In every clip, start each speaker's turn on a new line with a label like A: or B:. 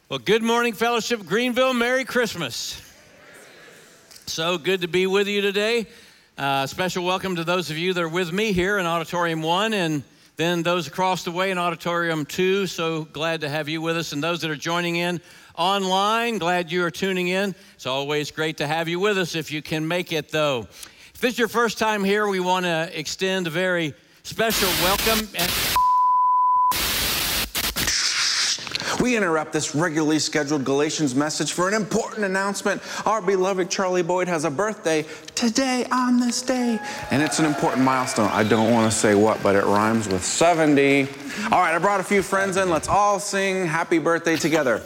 A: Well, good morning, Fellowship Greenville. Merry Christmas. So good to be with you today. Special welcome to those of you that are with me here in Auditorium 1 and then those across the way in Auditorium 2. So glad to have you with us. And those that are joining in online, glad you are tuning in. It's always great to have you with us if you can make it, though. If this is your first time here, we want to extend a very special welcome.
B: We interrupt this regularly scheduled Galatians message for an important announcement. Our beloved Charlie Boyd has a birthday today on this day, and it's an important milestone. I don't want to say what, but it rhymes with 70. All right, I brought a few friends in. Let's all sing happy birthday together.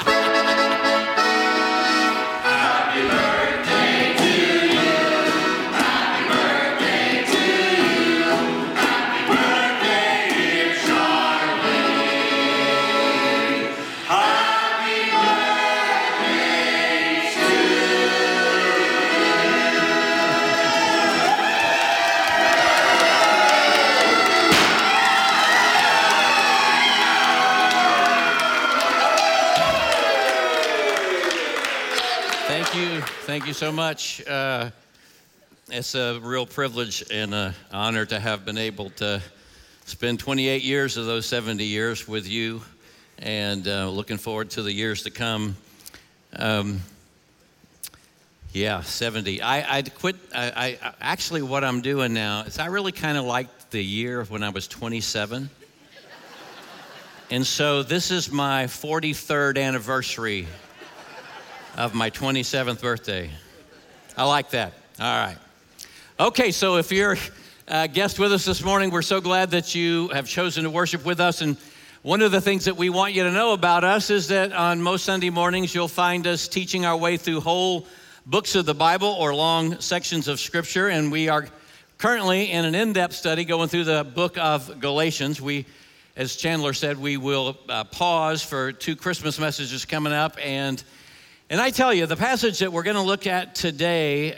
A: Thank you so much. It's a real privilege and an honor to have been able to spend 28 years of those 70 years with you, and looking forward to the years to come. 70. I quit. I actually, what I'm doing now is I really kind of liked the year when I was 27. And so this is my 43rd anniversary of my 27th birthday. I like that. All right. Okay, so if you're a guest with us this morning, we're so glad that you have chosen to worship with us. And one of the things that we want you to know about us is that on most Sunday mornings, you'll find us teaching our way through whole books of the Bible or long sections of Scripture. And we are currently in an in-depth study going through the book of Galatians. As Chandler said, we will pause for 2 Christmas messages coming up. And I tell you, the passage that we're going to look at today,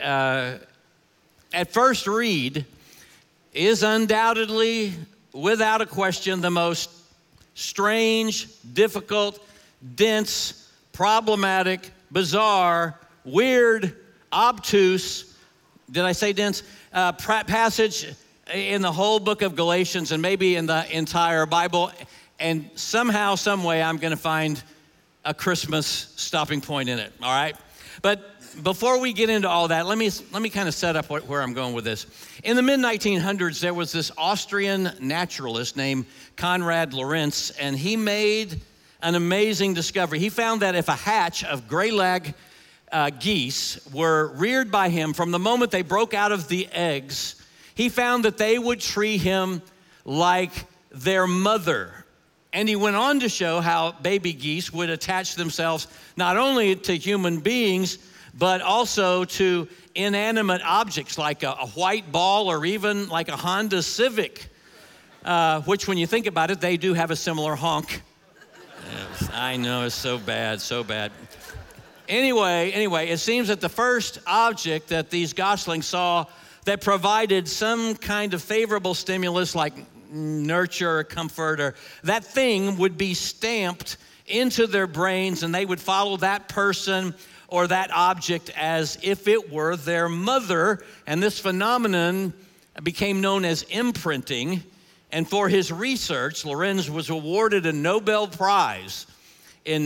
A: at first read, is undoubtedly, without a question, the most strange, difficult, dense, problematic, bizarre, weird, obtuse, did I say dense, passage in the whole book of Galatians and maybe in the entire Bible. And somehow, some way, I'm going to find a Christmas stopping point in it, all right? But before we get into all that, let me kind of set up where I'm going with this. In the mid-1900s, there was this Austrian naturalist named Konrad Lorenz, and he made an amazing discovery. He found that if a hatch of gray-lag geese were reared by him from the moment they broke out of the eggs, he found that they would treat him like their mother. And he went on to show how baby geese would attach themselves not only to human beings, but also to inanimate objects like a white ball or even like a Honda Civic, which when you think about it, they do have a similar honk. Yes, I know, it's so bad, so bad. Anyway, it seems that the first object that these goslings saw that provided some kind of favorable stimulus like nurture or comfort, or that thing would be stamped into their brains, and they would follow that person or that object as if it were their mother. And this phenomenon became known as imprinting. And for his research, Lorenz was awarded a Nobel Prize in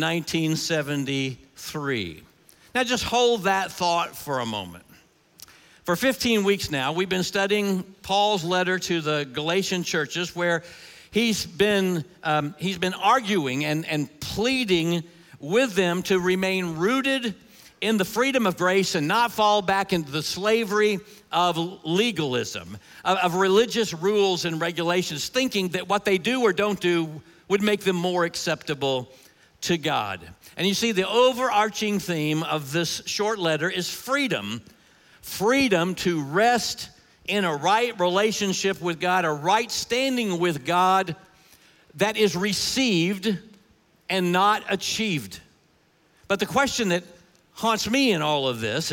A: 1973. Now just hold that thought for a moment. For 15 weeks now, we've been studying Paul's letter to the Galatian churches, where he's been arguing and pleading with them to remain rooted in the freedom of grace and not fall back into the slavery of legalism, of religious rules and regulations, thinking that what they do or don't do would make them more acceptable to God. And you see, the overarching theme of this short letter is freedom to rest in a right relationship with God, a right standing with God that is received and not achieved. But the question that haunts me in all of this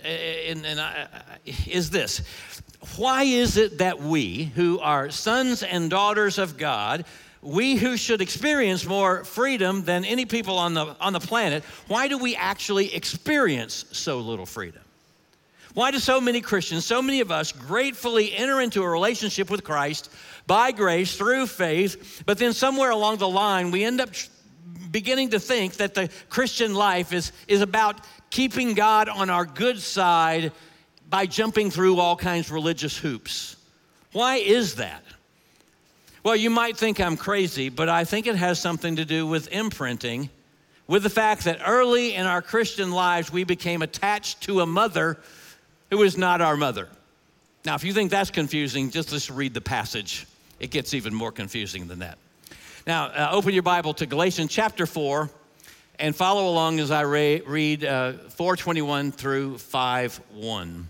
A: is this: why is it that we, who are sons and daughters of God, we who should experience more freedom than any people on the planet, why do we actually experience so little freedom? Why do so many Christians, so many of us, gratefully enter into a relationship with Christ by grace through faith, but then somewhere along the line, we end up beginning to think that the Christian life is about keeping God on our good side by jumping through all kinds of religious hoops? Why is that? Well, you might think I'm crazy, but I think it has something to do with imprinting, with the fact that early in our Christian lives, we became attached to a mother who is not our mother. Now, if you think that's confusing, just read the passage. It gets even more confusing than that. Now, open your Bible to Galatians chapter 4 and follow along as I read 4:21 through 5:1.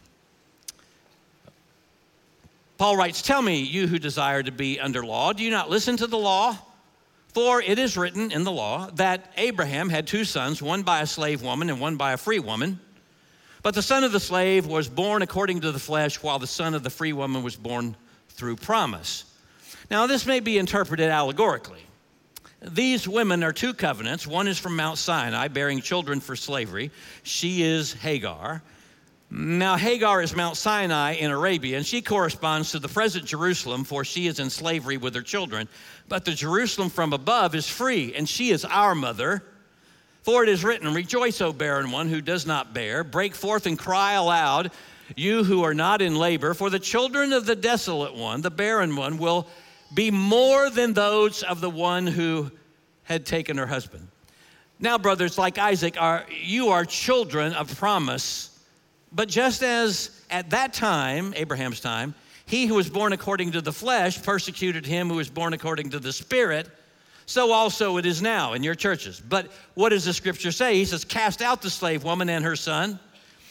A: Paul writes, "Tell me, you who desire to be under law, do you not listen to the law? For it is written in the law that Abraham had two sons, one by a slave woman and one by a free woman. But the son of the slave was born according to the flesh, while the son of the free woman was born through promise." Now, this may be interpreted allegorically. These women are two covenants. One is from Mount Sinai, bearing children for slavery. She is Hagar. Now, Hagar is Mount Sinai in Arabia, and she corresponds to the present Jerusalem, for she is in slavery with her children. But the Jerusalem from above is free, and she is our mother. For it is written, "Rejoice, O barren one who does not bear. Break forth and cry aloud, you who are not in labor. For the children of the desolate one, the barren one, will be more than those of the one who had taken her husband." Now, brothers, like Isaac, you are children of promise. But just as at that time, Abraham's time, he who was born according to the flesh persecuted him who was born according to the Spirit, so also it is now in your churches. But what does the scripture say? He says, "Cast out the slave woman and her son,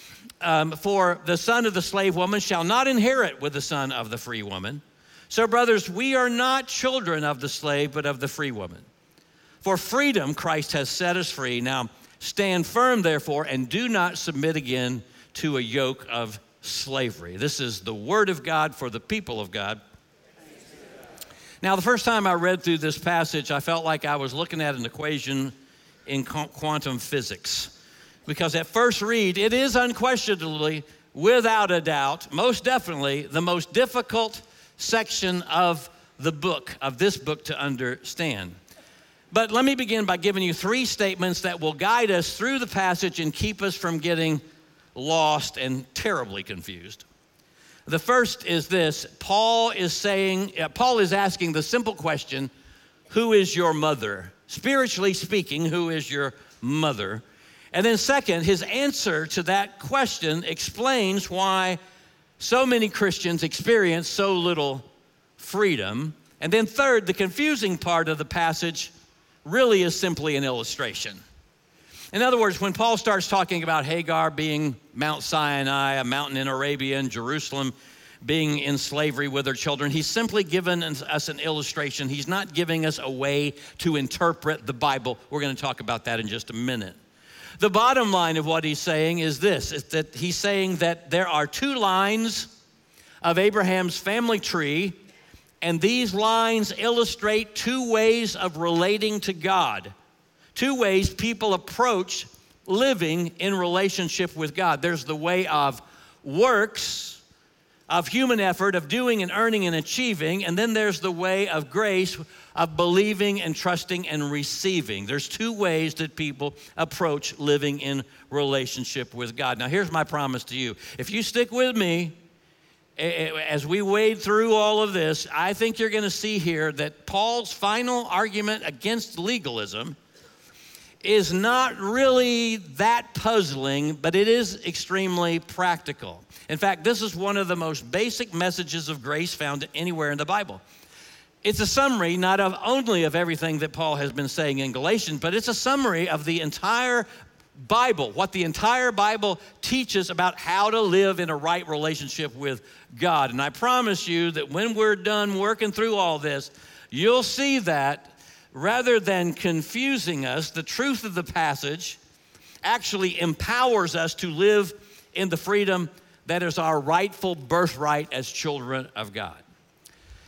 A: for the son of the slave woman shall not inherit with the son of the free woman. So, brothers, we are not children of the slave, but of the free woman. For freedom Christ has set us free. Now stand firm, therefore, and do not submit again to a yoke of slavery." This is the word of God for the people of God. Now, the first time I read through this passage, I felt like I was looking at an equation in quantum physics. Because at first read, it is unquestionably, without a doubt, most definitely the most difficult section of the book, of this book, to understand. But let me begin by giving you three statements that will guide us through the passage and keep us from getting lost and terribly confused. The first is this: Paul is asking the simple question, who is your mother? Spiritually speaking, who is your mother? And then second, his answer to that question explains why so many Christians experience so little freedom. And then third, the confusing part of the passage really is simply an illustration. In other words, when Paul starts talking about Hagar being Mount Sinai, a mountain in Arabia, and Jerusalem being in slavery with her children, he's simply given us an illustration. He's not giving us a way to interpret the Bible. We're going to talk about that in just a minute. The bottom line of what he's saying is this, is that he's saying that there are two lines of Abraham's family tree, and these lines illustrate two ways of relating to God. Two ways people approach living in relationship with God. There's the way of works, of human effort, of doing and earning and achieving, and then there's the way of grace, of believing and trusting and receiving. There's two ways that people approach living in relationship with God. Now, here's my promise to you. If you stick with me, as we wade through all of this, I think you're going to see here that Paul's final argument against legalism is not really that puzzling, but it is extremely practical. In fact, this is one of the most basic messages of grace found anywhere in the Bible. It's a summary not only of everything that Paul has been saying in Galatians, but it's a summary of the entire Bible, what the entire Bible teaches about how to live in a right relationship with God. And I promise you that when we're done working through all this, you'll see that rather than confusing us, the truth of the passage actually empowers us to live in the freedom that is our rightful birthright as children of God.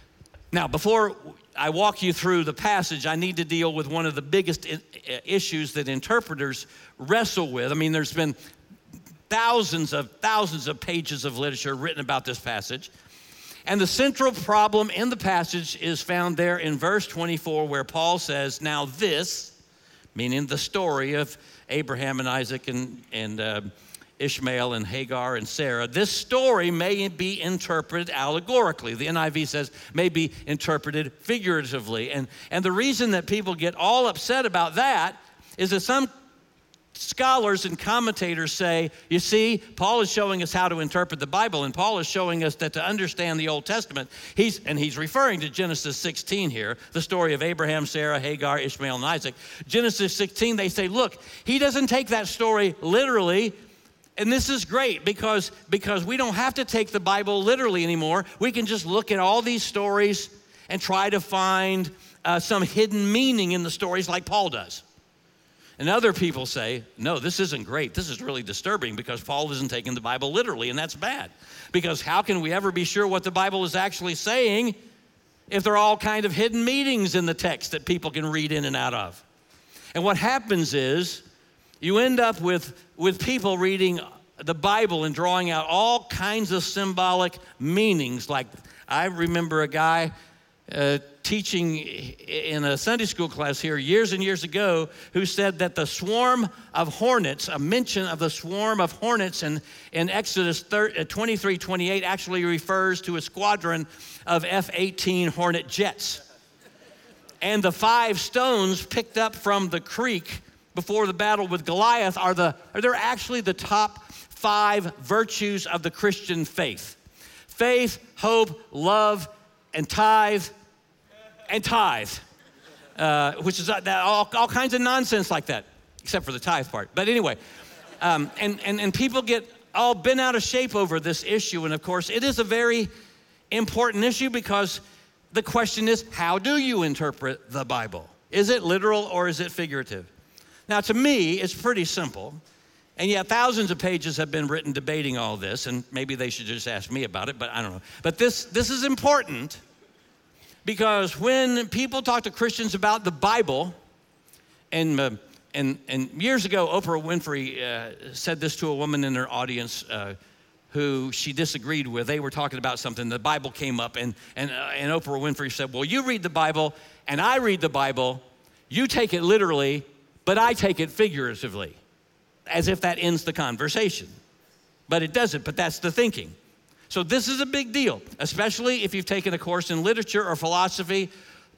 A: Now, before I walk you through the passage, I need to deal with one of the biggest issues that interpreters wrestle with. I mean, there's been thousands of pages of literature written about this passage. And the central problem in the passage is found there in verse 24, where Paul says, now this, meaning the story of Abraham and Isaac and Ishmael and Hagar and Sarah, this story may be interpreted allegorically. The NIV says may be interpreted figuratively. And the reason that people get all upset about that is that some scholars and commentators say, you see, Paul is showing us how to interpret the Bible, and Paul is showing us that to understand the Old Testament, he's referring to Genesis 16 here, the story of Abraham, Sarah, Hagar, Ishmael, and Isaac. Genesis 16, they say, look, he doesn't take that story literally. And this is great because we don't have to take the Bible literally anymore. We can just look at all these stories and try to find some hidden meaning in the stories like Paul does. And other people say, no, this isn't great. This is really disturbing because Paul isn't taking the Bible literally, and that's bad. Because how can we ever be sure what the Bible is actually saying if there are all kind of hidden meanings in the text that people can read in and out of? And what happens is you end up with people reading the Bible and drawing out all kinds of symbolic meanings. Like I remember a guy teaching in a Sunday school class here years and years ago who said that the swarm of hornets, a mention of the swarm of hornets in Exodus 23:28 actually refers to a squadron of F-18 Hornet jets. And the 5 stones picked up from the creek before the battle with Goliath are they're actually the top 5 virtues of the Christian faith. Faith, hope, love, and tithe, which is all kinds of nonsense like that, except for the tithe part. But anyway, and people get all bent out of shape over this issue. And of course, it is a very important issue because the question is, how do you interpret the Bible? Is it literal or is it figurative? Now, to me, it's pretty simple. And yet thousands of pages have been written debating all this, and maybe they should just ask me about it, but I don't know. But this is important because when people talk to Christians about the Bible, and years ago, Oprah Winfrey said this to a woman in her audience who she disagreed with. They were talking about something. The Bible came up, and Oprah Winfrey said, well, you read the Bible, and I read the Bible. You take it literally, but I take it figuratively, as if that ends the conversation. But it doesn't, but that's the thinking. So this is a big deal, especially if you've taken a course in literature or philosophy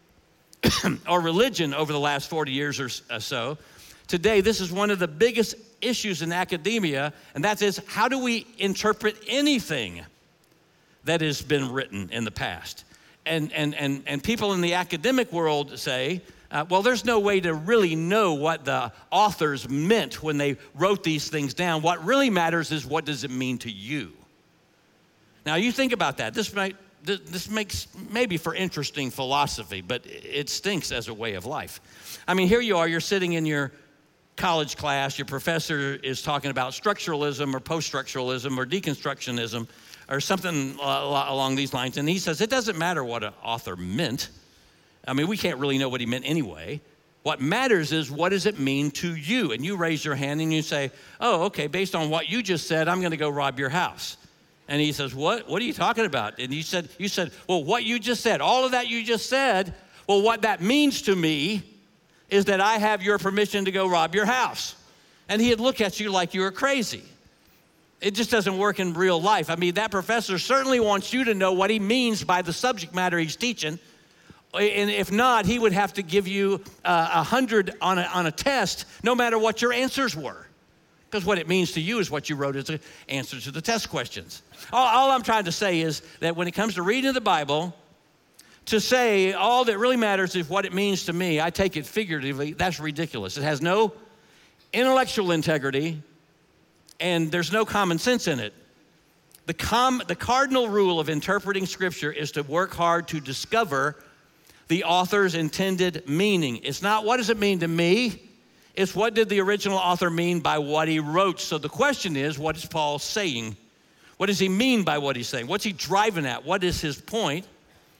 A: or religion over the last 40 years or so. Today, this is one of the biggest issues in academia, and that is, how do we interpret anything that has been written in the past? And people in the academic world say, well, there's no way to really know what the authors meant when they wrote these things down. What really matters is, what does it mean to you? Now, you think about that. This makes maybe for interesting philosophy, but it stinks as a way of life. I mean, here you are, you're sitting in your college class, your professor is talking about structuralism or post-structuralism or deconstructionism or something along these lines, and he says, it doesn't matter what an author meant. I mean, we can't really know what he meant anyway. What matters is, what does it mean to you? And you raise your hand and you say, oh, okay, based on what you just said, I'm going to go rob your house. And he says, what are you talking about? And you said, well, what you just said, all of that you just said, well, what that means to me is that I have your permission to go rob your house. And he'd look at you like you were crazy. It just doesn't work in real life. I mean, that professor certainly wants you to know what he means by the subject matter he's teaching. And if not, he would have to give you 100 on a test, no matter what your answers were. Because what it means to you is what you wrote as an answer to the test questions. All I'm trying to say is that when it comes to reading the Bible, to say all that really matters is what it means to me, I take it figuratively, that's ridiculous. It has no intellectual integrity, and there's no common sense in it. The cardinal rule of interpreting Scripture is to work hard to discover the author's intended meaning. It's not, what does it mean to me? It's, what did the original author mean by what he wrote? So the question is, what is Paul saying? What does he mean by what he's saying? What's he driving at? What is his point?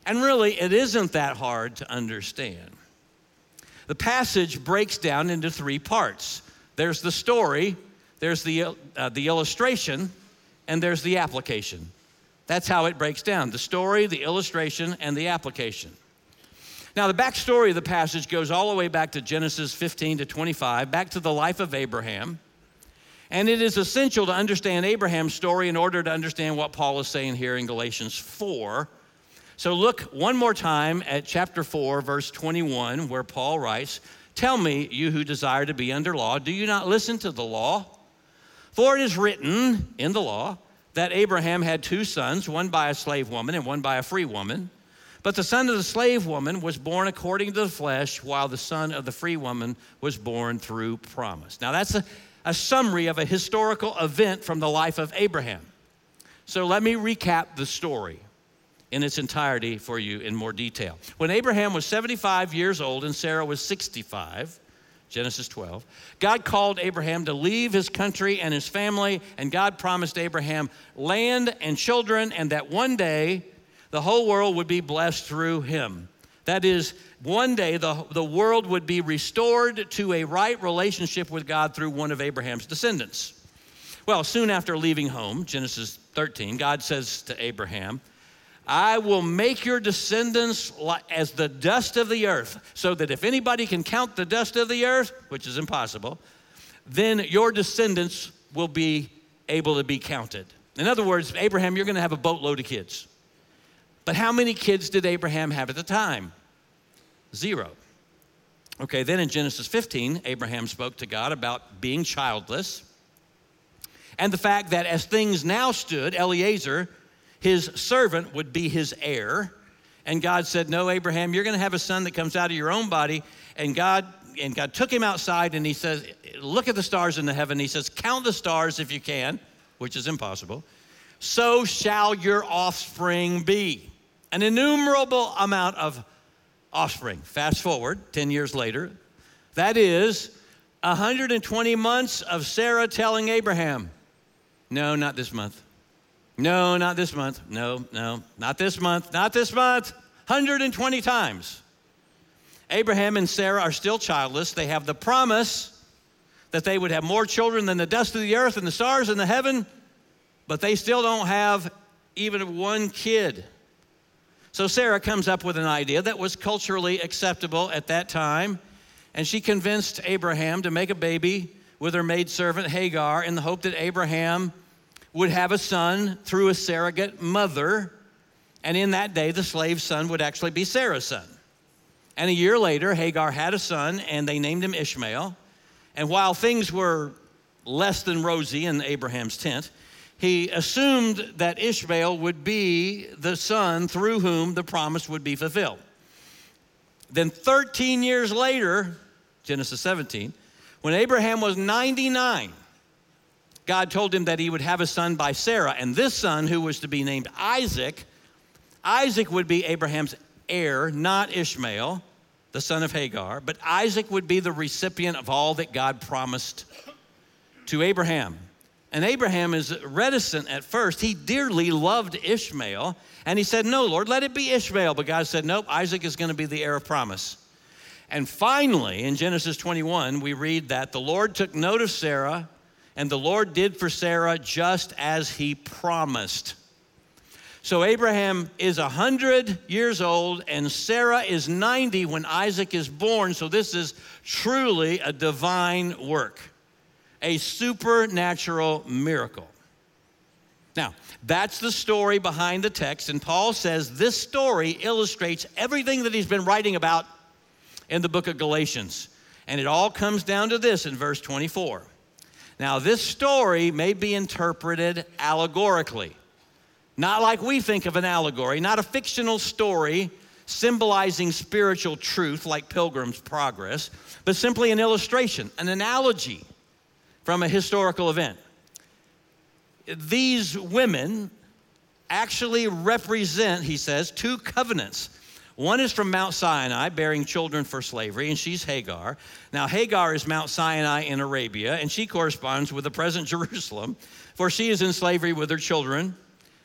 A: And really, it isn't that hard to understand. The passage breaks down into three parts. There's the story, there's the illustration, and there's the application. That's how it breaks down, the story, the illustration, and the application. Now, the backstory of the passage goes all the way back to Genesis 15 to 25, back to the life of Abraham. And it is essential to understand Abraham's story in order to understand what Paul is saying here in Galatians 4. So look one more time at chapter 4, verse 21, where Paul writes, "Tell me, you who desire to be under law, do you not listen to the law? For it is written in the law that Abraham had two sons, one by a slave woman and one by a free woman. But the son of the slave woman was born according to the flesh, while the son of the free woman was born through promise." Now that's a summary of a historical event from the life of Abraham. So let me recap the story in its entirety for you in more detail. When Abraham was 75 years old and Sarah was 65, Genesis 12, God called Abraham to leave his country and his family, and God promised Abraham land and children, and that one day the whole world would be blessed through him. That is, one day the world would be restored to a right relationship with God through one of Abraham's descendants. Well, soon after leaving home, Genesis 13, God says to Abraham, "I will make your descendants as the dust of the earth, so that if anybody can count the dust of the earth, which is impossible, then your descendants will be able to be counted." In other words, Abraham, you're going to have a boatload of kids. But how many kids did Abraham have at the time? 0. Okay, then in Genesis 15, Abraham spoke to God about being childless and the fact that as things now stood, Eliezer, his servant, would be his heir. And God said, "No, Abraham, you're going to have a son that comes out of your own body." And God took him outside and he says, "Look at the stars in the heaven." He says, "Count the stars if you can," which is impossible. "So shall your offspring be." An innumerable amount of offspring. Fast forward 10 years later. That is 120 months of Sarah telling Abraham, "No, not this month. No, not this month. No, not this month. Not this month." 120 times. Abraham and Sarah are still childless. They have the promise that they would have more children than the dust of the earth and the stars in the heaven, but they still don't have even one kid. So Sarah comes up with an idea that was culturally acceptable at that time, and she convinced Abraham to make a baby with her maidservant Hagar in the hope that Abraham would have a son through a surrogate mother, and in that day the slave son would actually be Sarah's son. And a year later, Hagar had a son, and they named him Ishmael. And while things were less than rosy in Abraham's tent, he assumed that Ishmael would be the son through whom the promise would be fulfilled. Then 13 years later, Genesis 17, when Abraham was 99, God told him that he would have a son by Sarah. And this son, who was to be named Isaac, would be Abraham's heir, not Ishmael, the son of Hagar, but Isaac would be the recipient of all that God promised to Abraham. And Abraham is reticent at first. He dearly loved Ishmael. And he said, "No, Lord, let it be Ishmael." But God said, "Nope, Isaac is going to be the heir of promise." And finally, in Genesis 21, we read that the Lord took note of Sarah, and the Lord did for Sarah just as he promised. So Abraham is 100 years old, and Sarah is 90 when Isaac is born. So this is truly a divine work, a supernatural miracle. Now, that's the story behind the text, and Paul says this story illustrates everything that he's been writing about in the book of Galatians. And it all comes down to this in verse 24. Now, this story may be interpreted allegorically, not like we think of an allegory, not a fictional story symbolizing spiritual truth like Pilgrim's Progress, but simply an illustration, an analogy from a historical event. These women actually represent, he says, two covenants. One is from Mount Sinai, bearing children for slavery, and she's Hagar. Now, Hagar is Mount Sinai in Arabia, and she corresponds with the present Jerusalem, for she is in slavery with her children.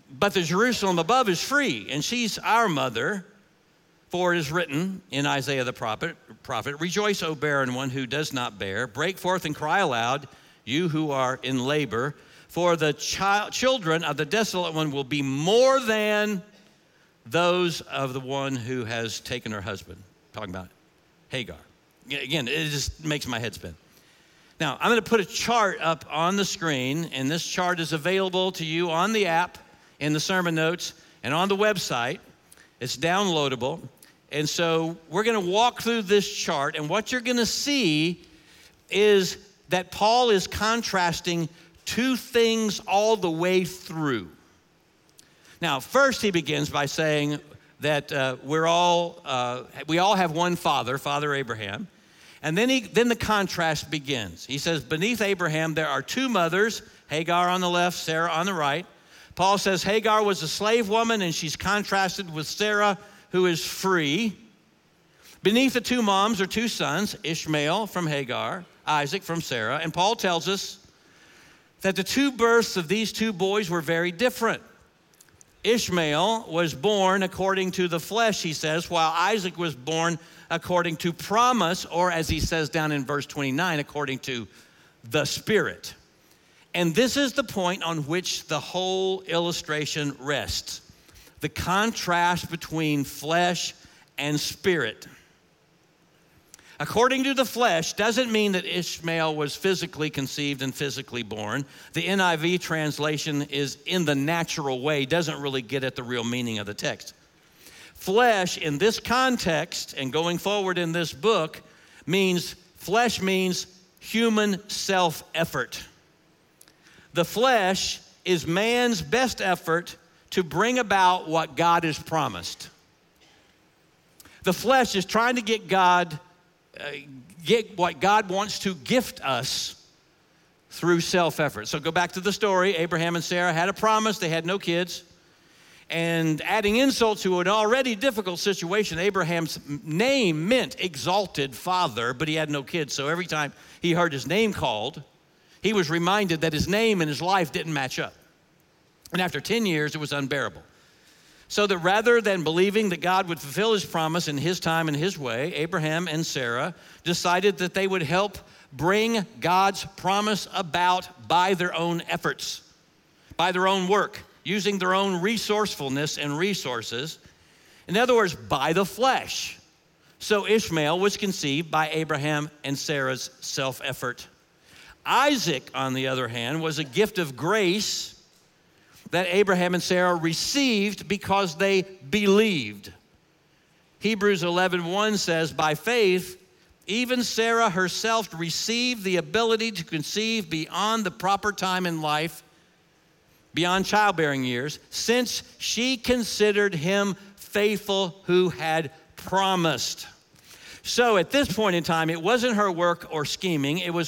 A: but the Jerusalem above is free, and she's our mother. For it is written in Isaiah the prophet, rejoice, O barren one who does not bear. Break forth and cry aloud, you who are in labor. For the children of the desolate one will be more than those of the one who has taken her husband. Talking about Hagar. Again, it just makes my head spin. Now, I'm going to put a chart up on the screen, and this chart is available to you on the app, in the sermon notes, and on the website. It's downloadable. And so we're going to walk through this chart, and what you're going to see is that Paul is contrasting two things all the way through. Now, first he begins by saying that we all have one father, Father Abraham. And then the contrast begins. He says, beneath Abraham, there are two mothers, Hagar on the left, Sarah on the right. Paul says Hagar was a slave woman, and she's contrasted with Sarah, who is free. Beneath the two moms are two sons, Ishmael from Hagar, Isaac from Sarah. And Paul tells us that the two births of these two boys were very different. Ishmael was born according to the flesh, he says, while Isaac was born according to promise, or as he says down in verse 29, according to the Spirit. And this is the point on which the whole illustration rests. The contrast between flesh and spirit. According to the flesh doesn't mean that Ishmael was physically conceived and physically born. The NIV translation is in the natural way, doesn't really get at the real meaning of the text. Flesh in this context and going forward in this book means human self-effort. The flesh is man's best effort to bring about what God has promised. The flesh is trying to get what God wants to gift us through self-effort. So go back to the story. Abraham and Sarah had a promise. They had no kids. And adding insult to an already difficult situation, Abraham's name meant exalted father, but he had no kids. So every time he heard his name called, he was reminded that his name and his life didn't match up. And after 10 years, it was unbearable. So that rather than believing that God would fulfill his promise in his time and his way, Abraham and Sarah decided that they would help bring God's promise about by their own efforts, by their own work, using their own resourcefulness and resources. In other words, by the flesh. So Ishmael was conceived by Abraham and Sarah's self-effort. Isaac, on the other hand, was a gift of grace that Abraham and Sarah received because they believed. Hebrews 11:1 says, by faith, even Sarah herself received the ability to conceive beyond the proper time in life, beyond childbearing years, since she considered him faithful who had promised. So at this point in time, it wasn't her work or scheming. It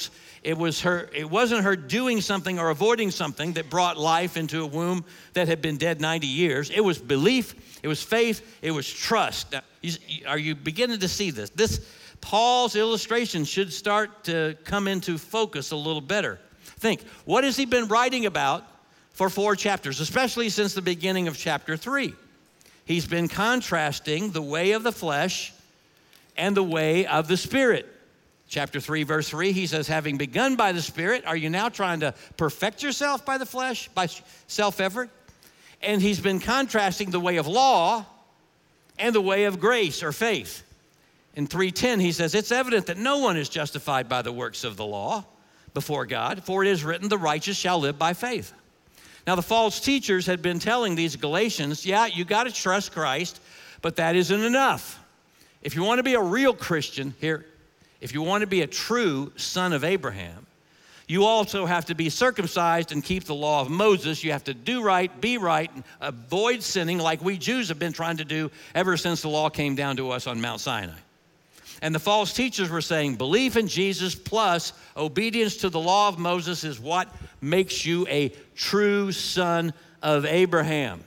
A: wasn't her doing something or avoiding something that brought life into a womb that had been dead 90 years. It was belief, it was faith, it was trust. Now, are you beginning to see this? This Paul's illustration should start to come into focus a little better. Think, what has he been writing about for 4 chapters, especially since the beginning of chapter 3? He's been contrasting the way of the flesh and the way of the Spirit. Chapter 3, verse 3, he says, having begun by the Spirit, are you now trying to perfect yourself by the flesh, by self-effort? And he's been contrasting the way of law and the way of grace or faith. In 3:10, he says, it's evident that no one is justified by the works of the law before God, for it is written, the righteous shall live by faith. Now, the false teachers had been telling these Galatians, yeah, you got to trust Christ, but that isn't enough. If you want to be a real Christian here, if you want to be a true son of Abraham, you also have to be circumcised and keep the law of Moses. You have to do right, be right, and avoid sinning like we Jews have been trying to do ever since the law came down to us on Mount Sinai. And the false teachers were saying belief in Jesus plus obedience to the law of Moses is what makes you a true son of Abraham.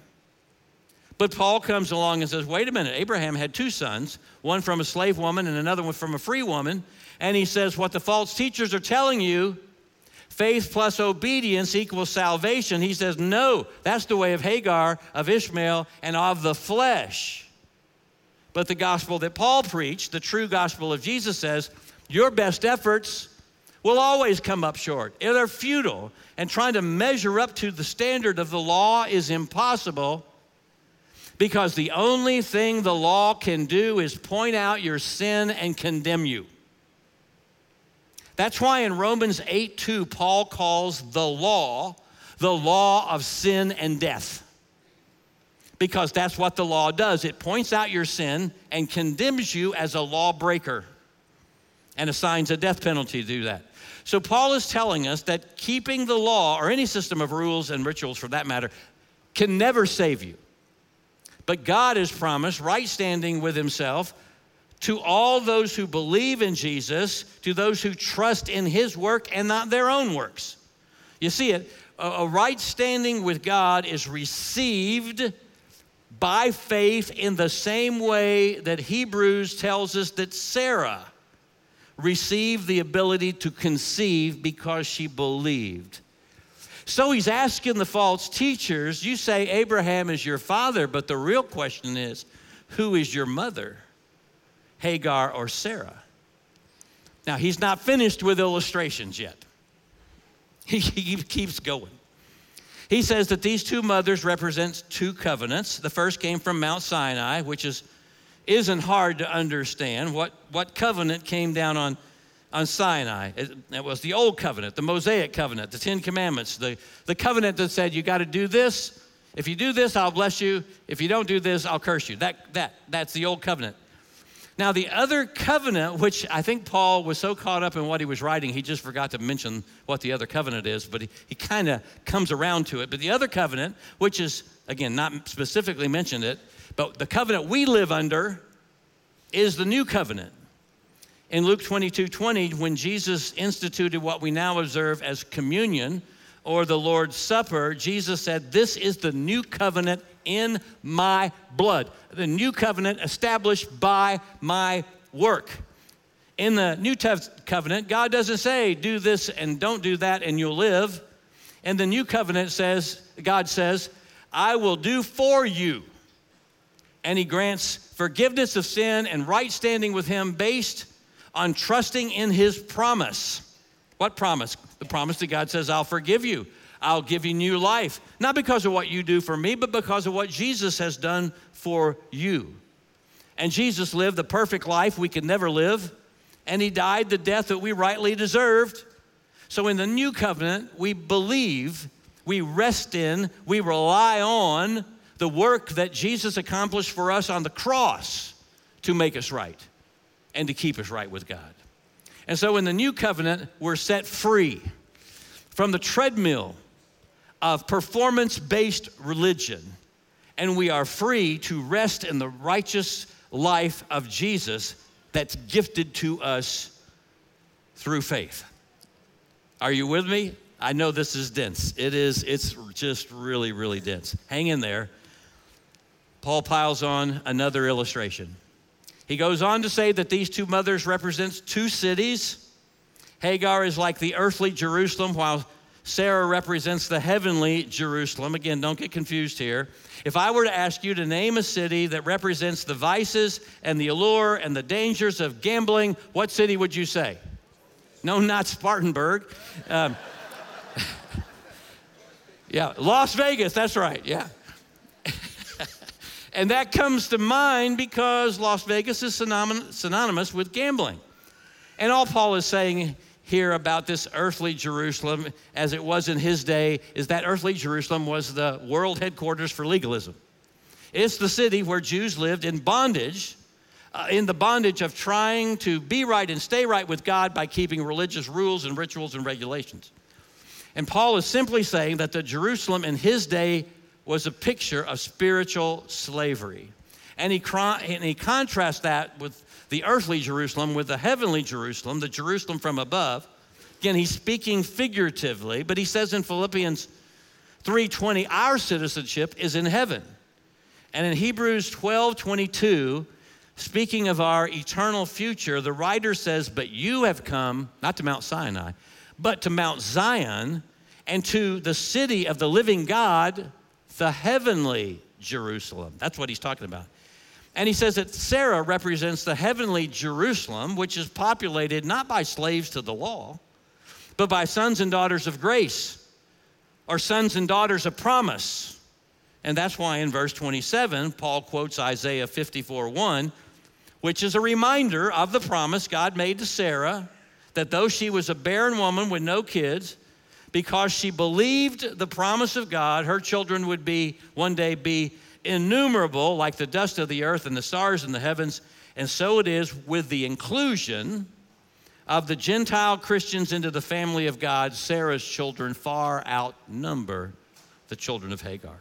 A: But Paul comes along and says, wait a minute, Abraham had 2 sons, one from a slave woman and another one from a free woman. And he says, what the false teachers are telling you, faith plus obedience equals salvation. He says, no, that's the way of Hagar, of Ishmael, and of the flesh. But the gospel that Paul preached, the true gospel of Jesus, says, your best efforts will always come up short. They're futile, and trying to measure up to the standard of the law is impossible, because the only thing the law can do is point out your sin and condemn you. That's why in Romans 8:2, Paul calls the law of sin and death. Because that's what the law does. It points out your sin and condemns you as a lawbreaker and assigns a death penalty to do that. So Paul is telling us that keeping the law, or any system of rules and rituals for that matter, can never save you. But God has promised right standing with himself to all those who believe in Jesus, to those who trust in his work and not their own works. You see it, a right standing with God is received by faith in the same way that Hebrews tells us that Sarah received the ability to conceive because she believed. So he's asking the false teachers, you say Abraham is your father, but the real question is, who is your mother, Hagar or Sarah? Now, he's not finished with illustrations yet. He keeps going. He says that these two mothers represent two covenants. The first came from Mount Sinai, which isn't hard to understand. What covenant came down on Sinai? It was the old covenant, the Mosaic covenant, the 10 Commandments, the covenant that said you got to do this. If you do this, I'll bless you. If you don't do this, I'll curse you. That's the old covenant. Now, the other covenant, which I think Paul was so caught up in what he was writing, he just forgot to mention what the other covenant is, but he kind of comes around to it. But the other covenant, which is, again, not specifically mentioned it, but the covenant we live under is the new covenant. In Luke 22:20, when Jesus instituted what we now observe as communion or the Lord's Supper, Jesus said, this is the new covenant in my blood. The new covenant established by my work. In the New Covenant, God doesn't say, do this and don't do that and you'll live. And the new covenant says, God says, I will do for you. And he grants forgiveness of sin and right standing with him based on trusting in his promise. What promise? The promise that God says, I'll forgive you. I'll give you new life. Not because of what you do for me, but because of what Jesus has done for you. And Jesus lived the perfect life we could never live, and he died the death that we rightly deserved. So in the new covenant, we believe, we rest in, we rely on the work that Jesus accomplished for us on the cross to make us right and to keep us right with God. And so in the new covenant, we're set free from the treadmill of performance-based religion, and we are free to rest in the righteous life of Jesus that's gifted to us through faith. Are you with me? I know this is dense. It's just really, really dense. Hang in there. Paul piles on another illustration. He goes on to say that these two mothers represent two cities. Hagar is like the earthly Jerusalem, while Sarah represents the heavenly Jerusalem. Again, don't get confused here. If I were to ask you to name a city that represents the vices and the allure and the dangers of gambling, what city would you say? No, not Spartanburg. Yeah, Las Vegas, that's right, yeah. And that comes to mind because Las Vegas is synonymous with gambling. And all Paul is saying here about this earthly Jerusalem, as it was in his day, is that earthly Jerusalem was the world headquarters for legalism. It's the city where Jews lived in bondage, in the bondage of trying to be right and stay right with God by keeping religious rules and rituals and regulations. And Paul is simply saying that the Jerusalem in his day was a picture of spiritual slavery. And he contrasts that with the earthly Jerusalem with the heavenly Jerusalem, the Jerusalem from above. Again, he's speaking figuratively, but he says in Philippians 3:20, our citizenship is in heaven. And in Hebrews 12:22, speaking of our eternal future, the writer says, but you have come, not to Mount Sinai, but to Mount Zion and to the city of the living God, the heavenly Jerusalem. That's what he's talking about. And he says that Sarah represents the heavenly Jerusalem, which is populated not by slaves to the law, but by sons and daughters of grace, or sons and daughters of promise. And that's why in verse 27, Paul quotes Isaiah 54:1, which is a reminder of the promise God made to Sarah, that though she was a barren woman with no kids, because she believed the promise of God, her children would one day be innumerable, like the dust of the earth and the stars in the heavens. And so it is with the inclusion of the Gentile Christians into the family of God. Sarah's children far outnumber the children of Hagar.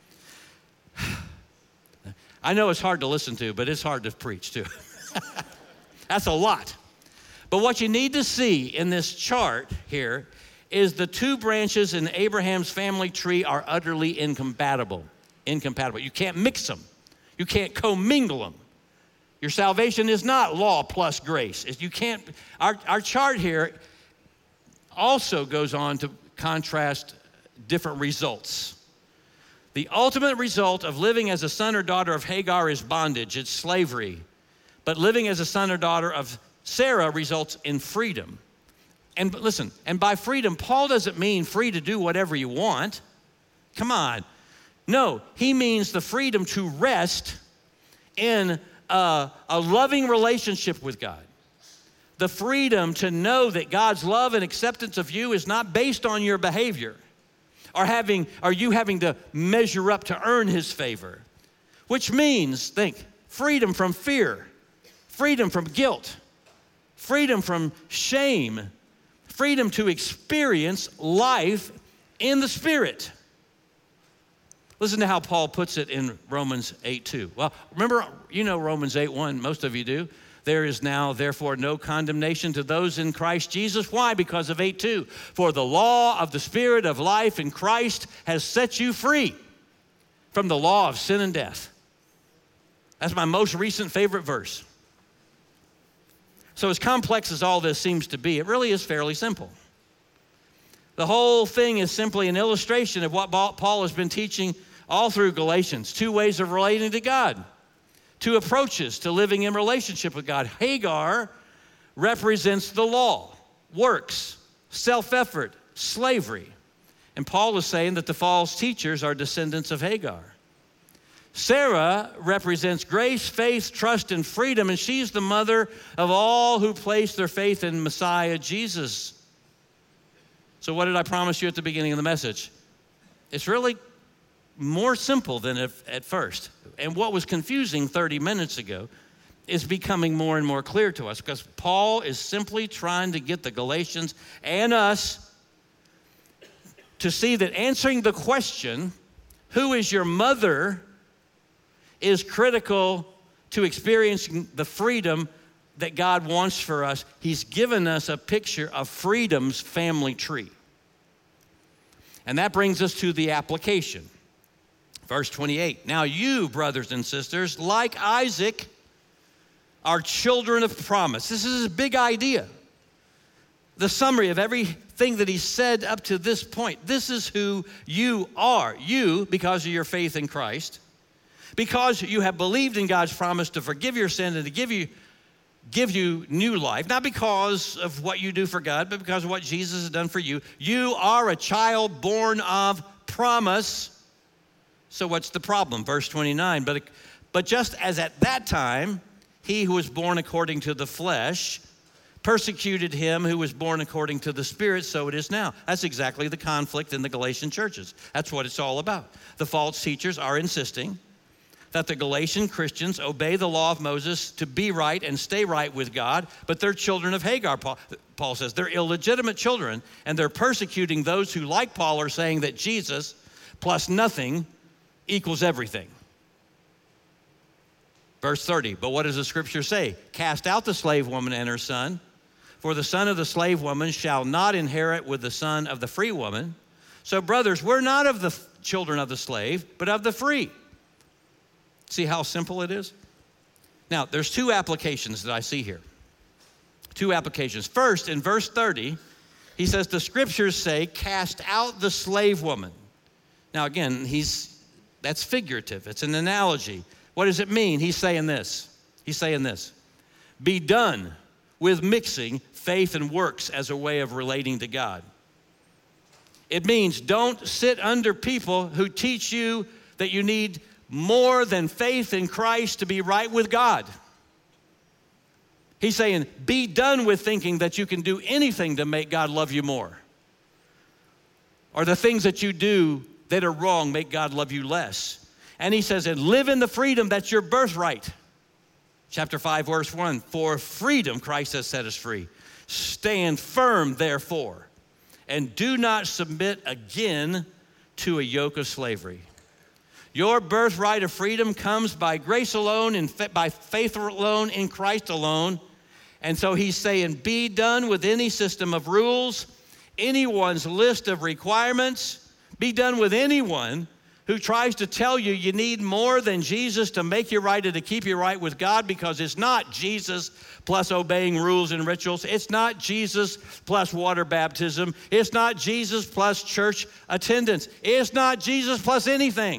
A: I know it's hard to listen to, but it's hard to preach too. That's a lot. But what you need to see in this chart here is the two branches in Abraham's family tree are utterly incompatible. You can't mix them. You can't commingle them. Your salvation is not law plus grace. You can't. Our chart here also goes on to contrast different results. The ultimate result of living as a son or daughter of Hagar is bondage. It's slavery. But living as a son or daughter of Sarah results in freedom. And listen, and by freedom, Paul doesn't mean free to do whatever you want. Come on. No, he means the freedom to rest in a loving relationship with God. The freedom to know that God's love and acceptance of you is not based on your behavior or you having to measure up to earn his favor. Which means, think, freedom from fear, freedom from guilt, freedom from shame, freedom to experience life in the Spirit. Listen to how Paul puts it in Romans 8:2. Well, remember, you know Romans 8:1, most of you do. There is now, therefore, no condemnation to those in Christ Jesus. Why? Because of 8:2. For the law of the Spirit of life in Christ has set you free from the law of sin and death. That's my most recent favorite verse. So as complex as all this seems to be, it really is fairly simple. The whole thing is simply an illustration of what Paul has been teaching all through Galatians. Two ways of relating to God. Two approaches to living in relationship with God. Hagar represents the law, works, self-effort, slavery. And Paul is saying that the false teachers are descendants of Hagar. Sarah represents grace, faith, trust, and freedom, and she's the mother of all who place their faith in Messiah Jesus. So what did I promise you at the beginning of the message? It's really more simple than at first. And what was confusing 30 minutes ago is becoming more and more clear to us, because Paul is simply trying to get the Galatians and us to see that answering the question, who is your mother, is critical to experiencing the freedom that God wants for us. He's given us a picture of freedom's family tree. And that brings us to the application. Verse 28, now you, brothers and sisters, like Isaac, are children of promise. This is a big idea. The summary of everything that he said up to this point. This is who you are. You, because of your faith in Christ, because you have believed in God's promise to forgive your sin and to give you new life, not because of what you do for God, but because of what Jesus has done for you. You are a child born of promise. So what's the problem? Verse 29, but just as at that time, he who was born according to the flesh persecuted him who was born according to the Spirit, so it is now. That's exactly the conflict in the Galatian churches. That's what it's all about. The false teachers are insisting that the Galatian Christians obey the law of Moses to be right and stay right with God, but they're children of Hagar, Paul says. They're illegitimate children, and they're persecuting those who, like Paul, are saying that Jesus plus nothing equals everything. Verse 30, but what does the scripture say? Cast out the slave woman and her son, for the son of the slave woman shall not inherit with the son of the free woman. So brothers, we're not of the children of the slave, but of the free. See how simple it is? Now, there's two applications that I see here. Two applications. First, in verse 30, He says, the scriptures say, cast out the slave woman. Now again, that's figurative. It's an analogy. What does it mean? He's saying this. Be done with mixing faith and works as a way of relating to God. It means don't sit under people who teach you that you need more than faith in Christ to be right with God. He's saying, be done with thinking that you can do anything to make God love you more. Or the things that you do that are wrong make God love you less. And he says, and live in the freedom that's your birthright. Chapter 5, verse 1, for freedom Christ has set us free. Stand firm, therefore, and do not submit again to a yoke of slavery. Your birthright of freedom comes by grace alone and by faith alone in Christ alone. And so he's saying, be done with any system of rules, anyone's list of requirements. Be done with anyone who tries to tell you you need more than Jesus to make you right or to keep you right with God, because it's not Jesus plus obeying rules and rituals. It's not Jesus plus water baptism. It's not Jesus plus church attendance. It's not Jesus plus anything.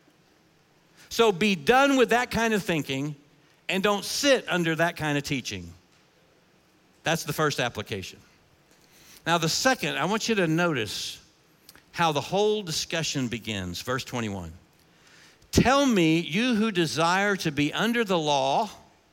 A: So be done with that kind of thinking and don't sit under that kind of teaching. That's the first application. Now the second, I want you to notice how the whole discussion begins. Verse 21. Tell me, you who desire to be under the law,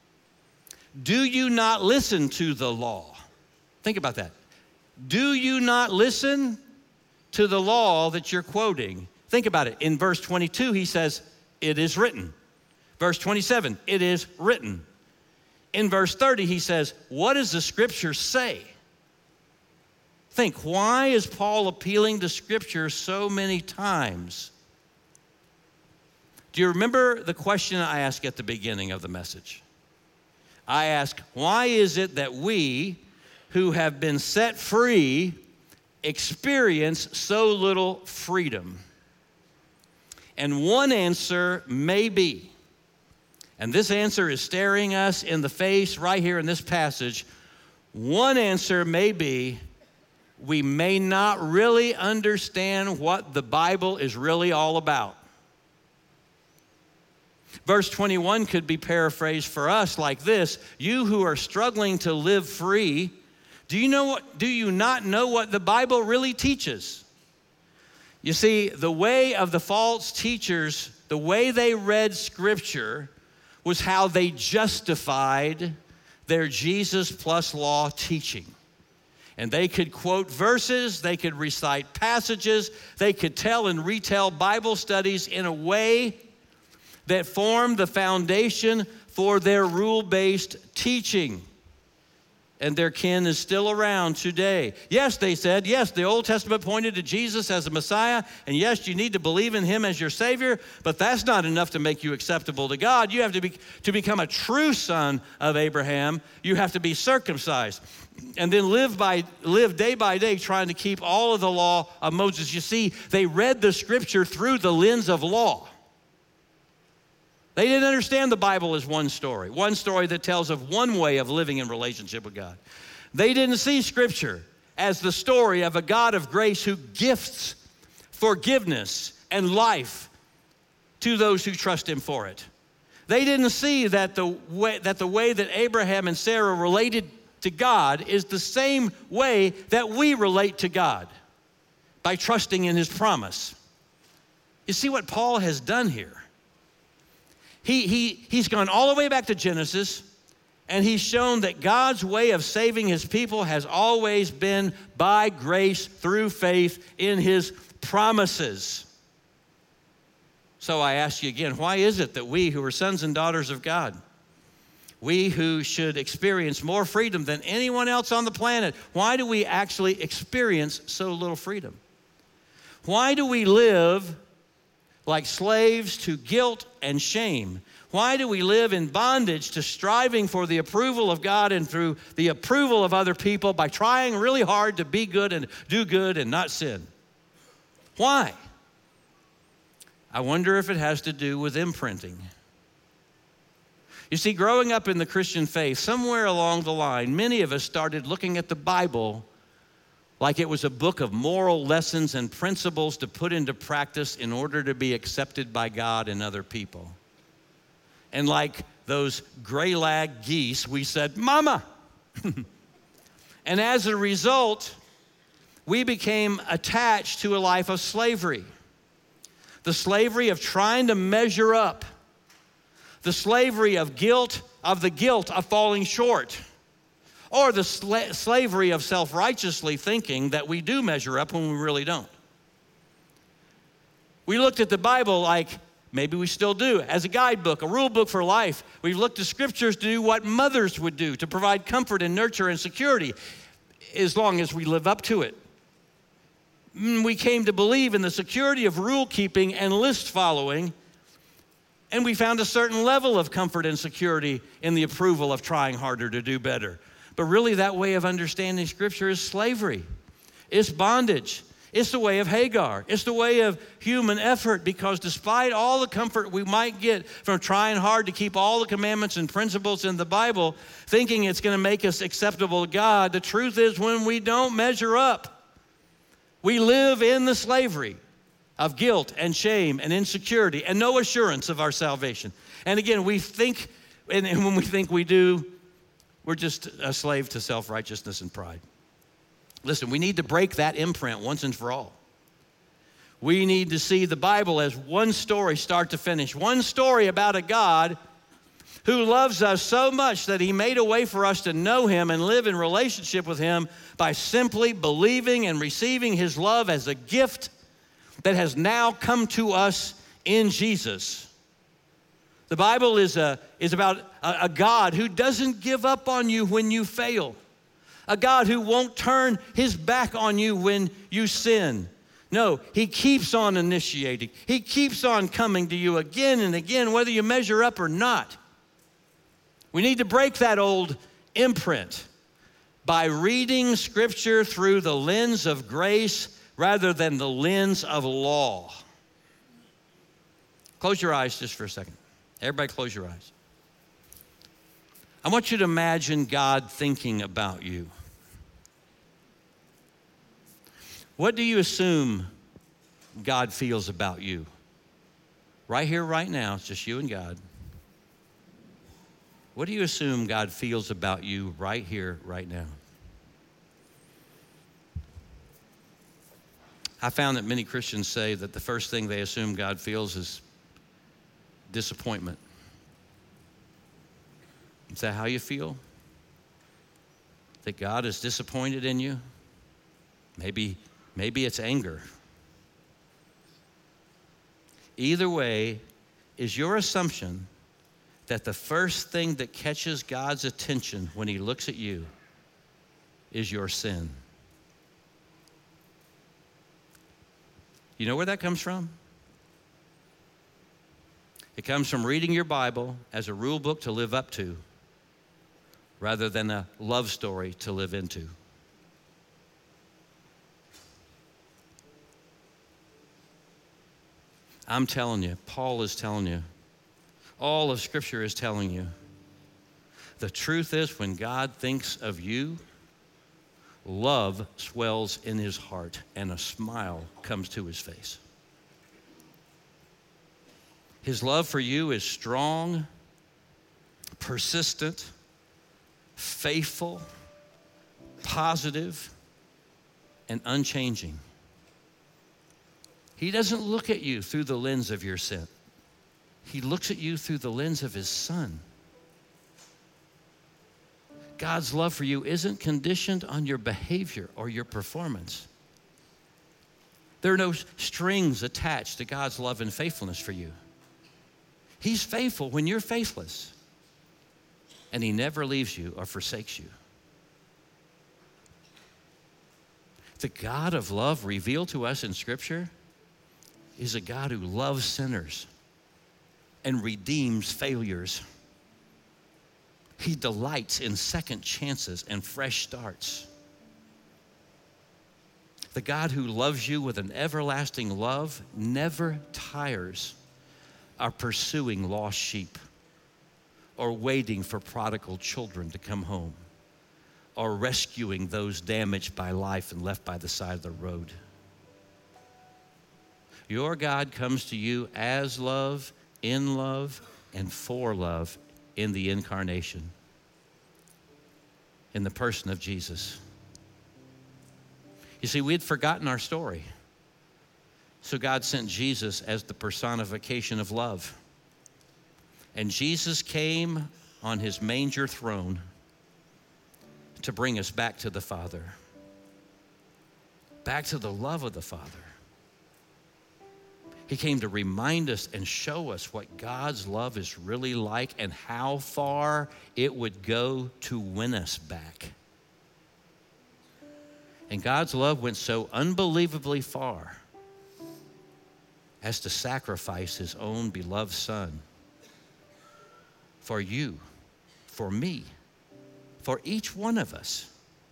A: do you not listen to the law? Think about that. Do you not listen to the law that you're quoting? Think about it. In verse 22, he says, it is written. Verse 27, it is written. In verse 30, he says, what does the scripture say? Think, why is Paul appealing to scripture so many times? Do you remember the question I asked at the beginning of the message? I asked, why is it that we who have been set free experience so little freedom? And one answer may be, and this answer is staring us in the face right here in this passage, one answer may be, we may not really understand what the Bible is really all about. Verse 21 could be paraphrased for us like this: you who are struggling to live free, do you not know what the Bible really teaches? You see, the way of the false teachers, the way they read scripture was how they justified their Jesus plus law teaching. And they could quote verses, they could recite passages, they could tell and retell Bible studies in a way that formed the foundation for their rule-based teaching. And their kin is still around today. Yes, they said, yes, the Old Testament pointed to Jesus as a Messiah, and yes, you need to believe in him as your Savior, but that's not enough to make you acceptable to God. You have to become a true son of Abraham, you have to be circumcised. And then live day by day trying to keep all of the law of Moses. You see, they read the scripture through the lens of law. They didn't understand the Bible as one story that tells of one way of living in relationship with God. They didn't see scripture as the story of a God of grace who gifts forgiveness and life to those who trust him for it. They didn't see that the way that Abraham and Sarah related to God is the same way that we relate to God, by trusting in his promise. You see what Paul has done here? He's gone all the way back to Genesis, and he's shown that God's way of saving his people has always been by grace through faith in his promises. So I ask you again, why is it that we who are sons and daughters of God, we who should experience more freedom than anyone else on the planet, why do we actually experience so little freedom? Why do we live like slaves to guilt and shame? Why do we live in bondage to striving for the approval of God and through the approval of other people by trying really hard to be good and do good and not sin? Why? I wonder if it has to do with imprinting. You see, growing up in the Christian faith, somewhere along the line, many of us started looking at the Bible like it was a book of moral lessons and principles to put into practice in order to be accepted by God and other people. And like those gray lag geese, we said, "Mama." And as a result, we became attached to a life of slavery. The slavery of trying to measure up. The slavery of the guilt of falling short. Or the slavery of self-righteously thinking that we do measure up when we really don't. We looked at the Bible like, maybe we still do, as a guidebook, a rule book for life. We've looked to scriptures to do what mothers would do, to provide comfort and nurture and security, as long as we live up to it. We came to believe in the security of rule keeping and list following, and we found a certain level of comfort and security in the approval of trying harder to do better. But really, that way of understanding Scripture is slavery. It's bondage. It's the way of Hagar. It's the way of human effort, because despite all the comfort we might get from trying hard to keep all the commandments and principles in the Bible, thinking it's going to make us acceptable to God, the truth is when we don't measure up, we live in the slavery of guilt and shame and insecurity and no assurance of our salvation. And again, we think, and when we think we do, we're just a slave to self-righteousness and pride. Listen, we need to break that imprint once and for all. We need to see the Bible as one story, start to finish. One story about a God who loves us so much that he made a way for us to know him and live in relationship with him by simply believing and receiving his love as a gift that has now come to us in Jesus. The Bible is about a God who doesn't give up on you when you fail. A God who won't turn his back on you when you sin. No, he keeps on initiating. He keeps on coming to you again and again, whether you measure up or not. We need to break that old imprint by reading Scripture through the lens of grace rather than the lens of law. Close your eyes just for a second. Everybody close your eyes. I want you to imagine God thinking about you. What do you assume God feels about you? Right here, right now, it's just you and God. What do you assume God feels about you right here, right now? I found that many Christians say that the first thing they assume God feels is disappointment. Is that how you feel? That God is disappointed in you? Maybe it's anger. Either way, is your assumption that the first thing that catches God's attention when he looks at you is your sin? You know where that comes from? It comes from reading your Bible as a rule book to live up to rather than a love story to live into. I'm telling you, Paul is telling you, all of Scripture is telling you, the truth is when God thinks of you, love swells in his heart and a smile comes to his face. His love for you is strong, persistent, faithful, positive, and unchanging. He doesn't look at you through the lens of your sin. He looks at you through the lens of his Son. God's love for you isn't conditioned on your behavior or your performance. There are no strings attached to God's love and faithfulness for you. He's faithful when you're faithless, and he never leaves you or forsakes you. The God of love revealed to us in Scripture is a God who loves sinners and redeems failures. He delights in second chances and fresh starts. The God who loves you with an everlasting love never tires of pursuing lost sheep or waiting for prodigal children to come home or rescuing those damaged by life and left by the side of the road. Your God comes to you as love, in love, and for love in the incarnation, in the person of Jesus. You see, we had forgotten our story. So God sent Jesus as the personification of love. And Jesus came on his manger throne to bring us back to the Father, back to the love of the Father. He came to remind us and show us what God's love is really like and how far it would go to win us back. And God's love went so unbelievably far as to sacrifice his own beloved Son for you, for me, for each one of us,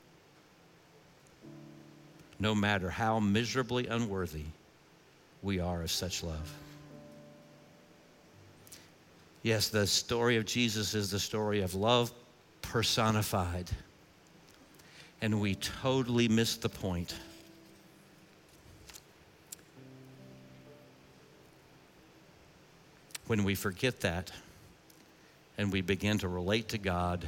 A: no matter how miserably unworthy we are of such love. Yes, the story of Jesus is the story of love personified. And we totally miss the point. When we forget that and we begin to relate to God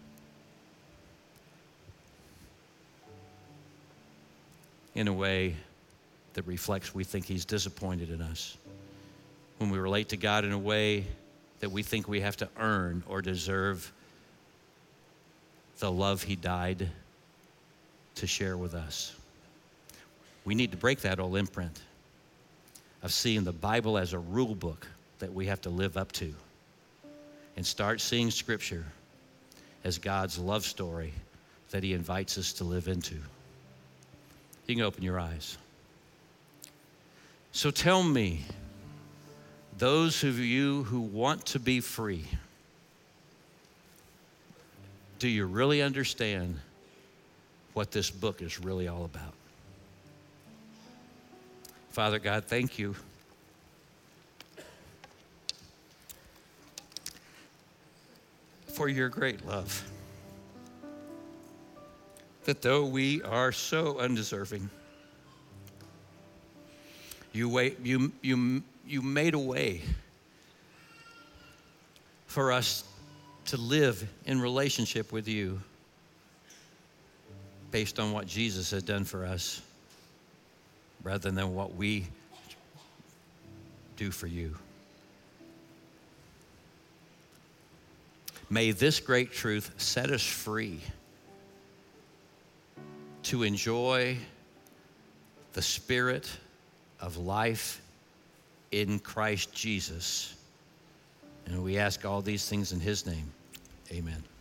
A: in a way that reflects we think he's disappointed in us. When we relate to God in a way that we think we have to earn or deserve the love he died to share with us. We need to break that old imprint of seeing the Bible as a rule book that we have to live up to and start seeing Scripture as God's love story that he invites us to live into. You can open your eyes. So tell me, those of you who want to be free, do you really understand what this book is really all about? Father God, thank you for your great love. That though we are so undeserving, you made a way for us to live in relationship with you based on what Jesus had done for us rather than what we do for you. May this great truth set us free to enjoy the spirit of life in Christ Jesus. And we ask all these things in his name. Amen.